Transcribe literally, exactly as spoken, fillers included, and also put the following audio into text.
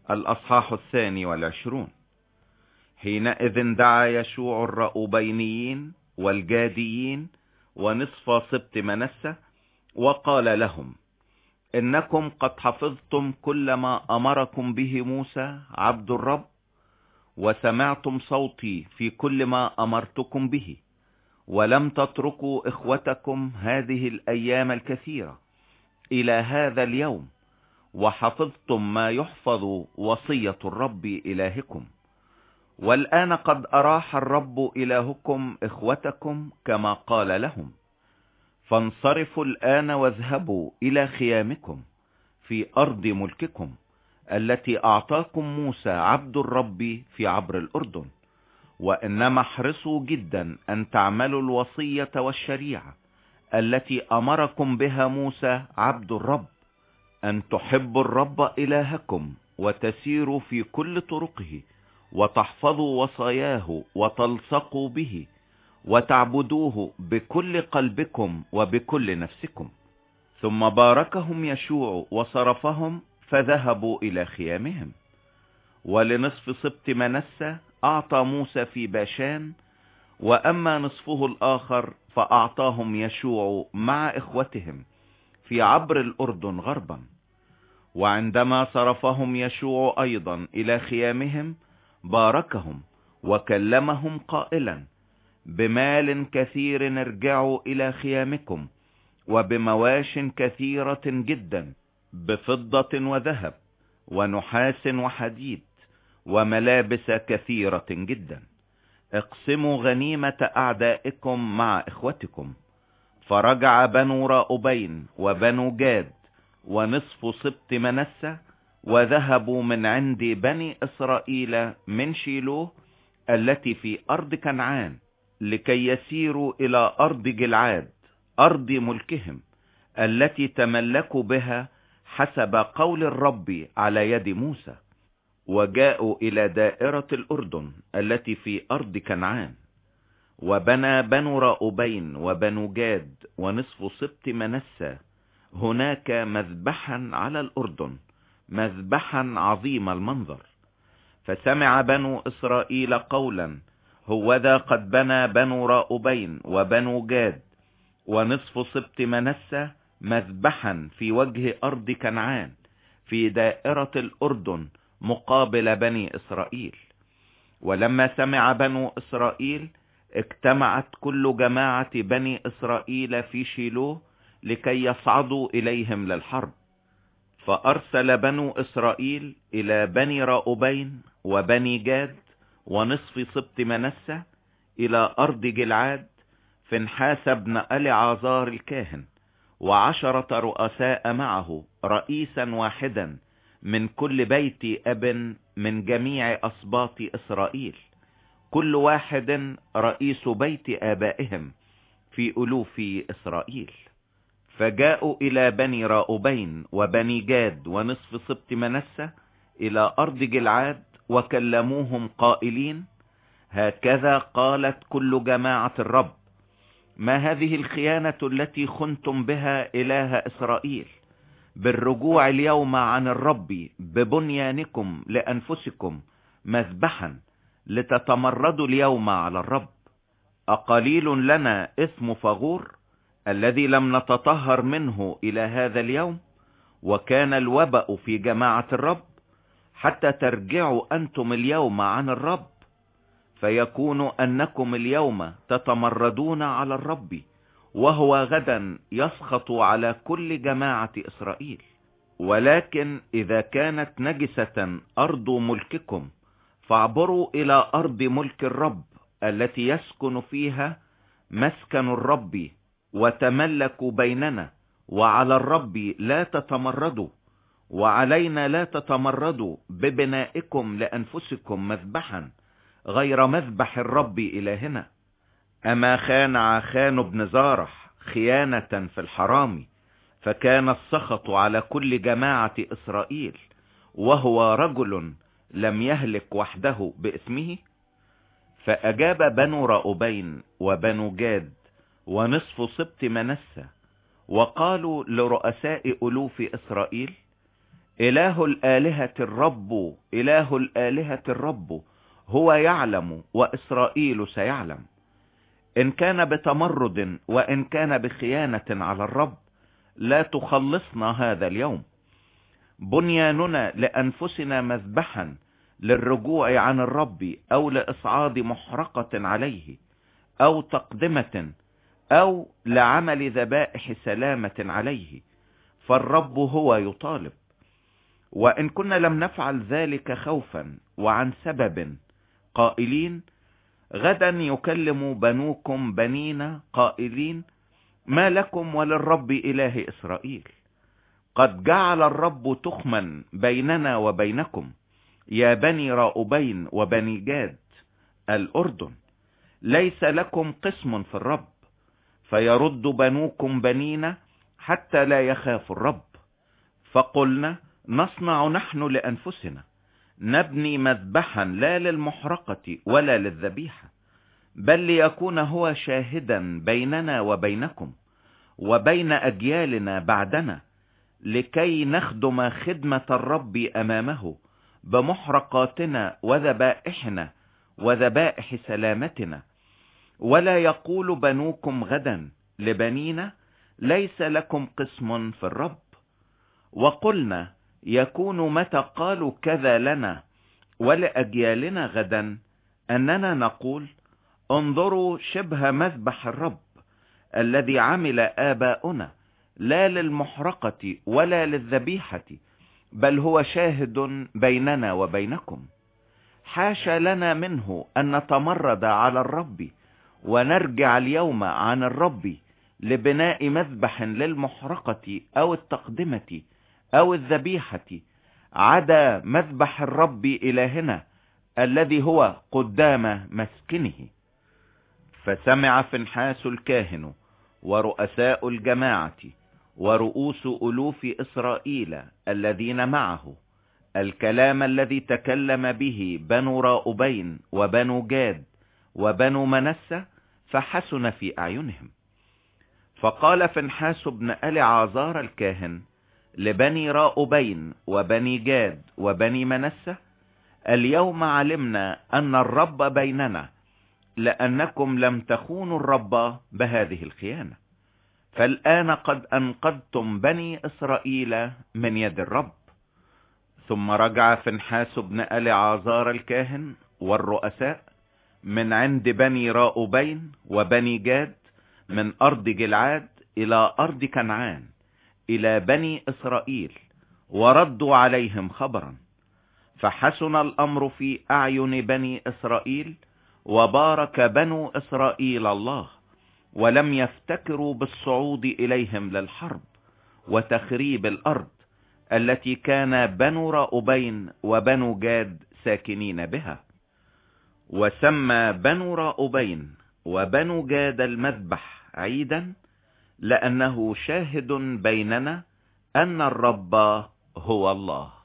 الأصحاح الثاني والعشرون. حينئذ دعا يشوع الرأوبينيين والجاديين ونصف سبط منسى وقال لهم: إنكم قد حفظتم كل ما أمركم به موسى عبد الرب، وسمعتم صوتي في كل ما أمرتكم به، ولم تتركوا إخوتكم هذه الأيام الكثيرة إلى هذا اليوم، وحفظتم ما يحفظ وصية الرب إلهكم. والآن قد أراح الرب إلهكم إخوتكم كما قال لهم، فانصرفوا الآن واذهبوا إلى خيامكم في أرض ملككم التي أعطاكم موسى عبد الرب في عبر الأردن. وإنما احرصوا جدا أن تعملوا الوصية والشريعة التي أمركم بها موسى عبد الرب، أن تحبوا الرب إلهكم وتسيروا في كل طرقه وتحفظوا وصاياه وتلصقوا به وتعبدوه بكل قلبكم وبكل نفسكم. ثم باركهم يشوع وصرفهم فذهبوا إلى خيامهم. ولنصف سبط منسى أعطى موسى في باشان، وأما نصفه الآخر فأعطاهم يشوع مع إخوتهم في عبر الأردن غربا. وعندما صرفهم يشوع أيضا إلى خيامهم باركهم وكلمهم قائلا: بمال كثير ارجعوا إلى خيامكم، وبمواش كثيرة جدا، بفضة وذهب ونحاس وحديد وملابس كثيرة جدا. اقسموا غنيمة أعدائكم مع إخوتكم. فرجع بنو راؤبين وبنو جاد ونصف سبط منسى وذهبوا من عند بني إسرائيل من شيلوه التي في أرض كنعان، لكي يسيروا إلى أرض جلعاد أرض ملكهم التي تملكوا بها حسب قول الرب على يد موسى. وجاءوا إلى دائرة الأردن التي في أرض كنعان. وبنى بنو راؤبين وبنو جاد ونصف سبط منسى هناك مذبحا على الأردن، مذبحا عظيم المنظر. فسمع بنو إسرائيل قولا: هوذا قد بنى بنو راؤبين وبنو جاد ونصف سبط منسى مذبحا في وجه أرض كنعان في دائرة الأردن مقابل بني إسرائيل. ولما سمع بنو إسرائيل اجتمعت كل جماعة بني إسرائيل في شيلوه لكي يصعدوا إليهم للحرب. فأرسل بنو إسرائيل إلى بني راؤبين وبني جاد ونصف سبط منسى إلى أرض جلعاد فنحاس بن ألعازار الكاهن وعشرة رؤساء معه، رئيسا واحدا من كل بيت أب من جميع أسباط إسرائيل، كل واحد رئيس بيت آبائهم في ألوف إسرائيل. فجاءوا إلى بني راؤبين وبني جاد ونصف سبط منسى إلى أرض جلعاد وكلموهم قائلين: هكذا قالت كل جماعة الرب: ما هذه الخيانة التي خنتم بها إله إسرائيل بالرجوع اليوم عن الرب ببنيانكم لأنفسكم مذبحا لتتمردوا اليوم على الرب؟ أقليل لنا إثم فغور الذي لم نتطهر منه إلى هذا اليوم، وكان الوباء في جماعة الرب، حتى ترجعوا أنتم اليوم عن الرب، فيكون أنكم اليوم تتمردون على الرب، وهو غدا يسخط على كل جماعة إسرائيل. ولكن إذا كانت نجسة أرض ملككم فاعبروا إلى أرض ملك الرب التي يسكن فيها مسكن الرب وتملكوا بيننا، وعلى الرب لا تتمردوا، وعلينا لا تتمردوا ببنائكم لأنفسكم مذبحا غير مذبح الرب إلهنا. أما خان عخان بن زارح خيانة في الحرام، فكان السخط على كل جماعة إسرائيل، وهو رجل لم يهلك وحده باسمه. فأجاب بنو راؤبين وبنو جاد ونصف سبط منسى وقالوا لرؤساء ألوف إسرائيل: إله الآلهة الرب، إله الآلهة الرب، هو يعلم وإسرائيل سيعلم. إن كان بتمرد وإن كان بخيانة على الرب لا تخلصنا هذا اليوم. بنياننا لأنفسنا مذبحا للرجوع عن الرب، أو لإصعاد محرقة عليه، أو تقدمة، أو لعمل ذبائح سلامة عليه، فالرب هو يطالب. وإن كنا لم نفعل ذلك خوفا وعن سبب، قائلين غدا يكلم بنوكم بنينا قائلين ما لكم وللرب إله إسرائيل. قد جعل الرب تخما بيننا وبينكم يا بني راؤوبين وبني جاد الأردن، ليس لكم قسم في الرب، فيرد بنوكم بنينا حتى لا يخاف الرب. فقلنا نصنع نحن لأنفسنا، نبني مذبحا لا للمحرقة ولا للذبيحة، بل ليكون هو شاهدا بيننا وبينكم وبين أجيالنا بعدنا، لكي نخدم خدمة الرب أمامه بمحرقاتنا وذبائحنا وذبائح سلامتنا. ولا يقول بنوكم غدا لبنينا ليس لكم قسم في الرب. وقلنا يكون متى قالوا كذا لنا ولأجيالنا غدا أننا نقول انظروا شبه مذبح الرب الذي عمل آباؤنا، لا للمحرقة ولا للذبيحة، بل هو شاهد بيننا وبينكم. حاشا لنا منه أن نتمرد على الرب ونرجع اليوم عن الرب لبناء مذبح للمحرقة أو التقدمة أو الذبيحة، عدا مذبح الرب إلهنا الذي هو قدام مسكنه. فسمع فنحاس الكاهن ورؤساء الجماعة ورؤوس ألوف إسرائيل الذين معه الكلام الذي تكلم به بنو راؤوبين وبنو جاد وبنو منسى، فحسن في أعينهم. فقال فنحاس بن ألعازار الكاهن لبني راؤوبين وبني جاد وبني منسى اليوم علمنا أن الرب بيننا، لأنكم لم تخونوا الرب بهذه الخيانة، فالآن قد أنقذتم بني إسرائيل من يد الرب. ثم رجع فنحاس بن ألعازار الكاهن والرؤساء من عند بني راؤوبين وبني جاد من أرض جلعاد إلى أرض كنعان إلى بني إسرائيل، وردوا عليهم خبرا. فحسن الأمر في أعين بني إسرائيل، وبارك بنو إسرائيل الله، ولم يفتكروا بالصعود إليهم للحرب وتخريب الأرض التي كان بنو راؤوبين وبنو جاد ساكنين بها. وسمى بنو راؤوبين وبنو جاد المذبح عيدا، لأنه شاهد بيننا أن الرب هو الله.